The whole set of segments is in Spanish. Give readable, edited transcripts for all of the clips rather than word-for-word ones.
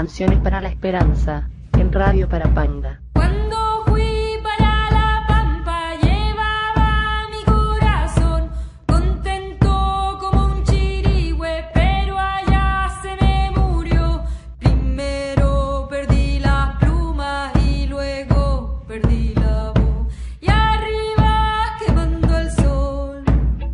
Canciones para la Esperanza, en Radio Parapanda. Cuando fui para la pampa llevaba mi corazón contento como un chirigüe, pero allá se me murió. Primero perdí las plumas y luego perdí la voz. Y arriba quemando el sol.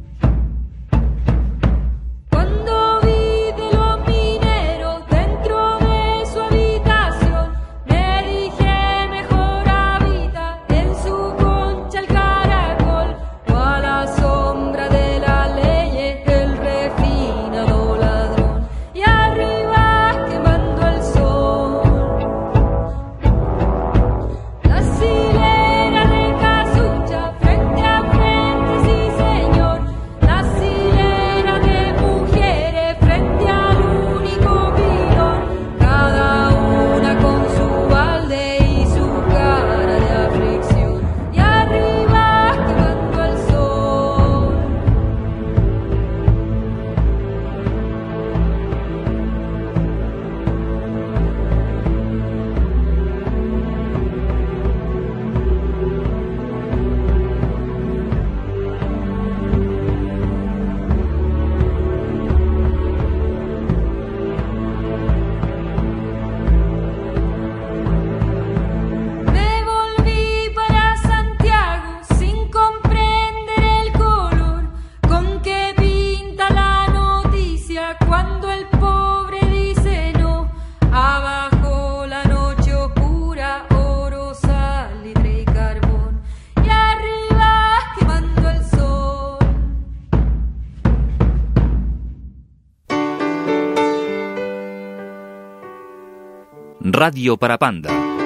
Cuando vi de los mineros dentro de su habitación, me dije mejor habita en su concha el caracol, o a la sombra de las leyes el refinado ladrón. Y arriba quemando el sol, las hileras de casucha frente a frente, sí señor, las hileras de mujeres frente al único pilón, cada una con su balde y su cara de aflicción. Y arriba quemando el sol. Me volví para Santiago sin comprender el color con que pinta la noticia cuando el pobre dice no. Abajo la noche oscura, oro, salitre y carbón, y arriba quemando el sol. Radio Parapanda.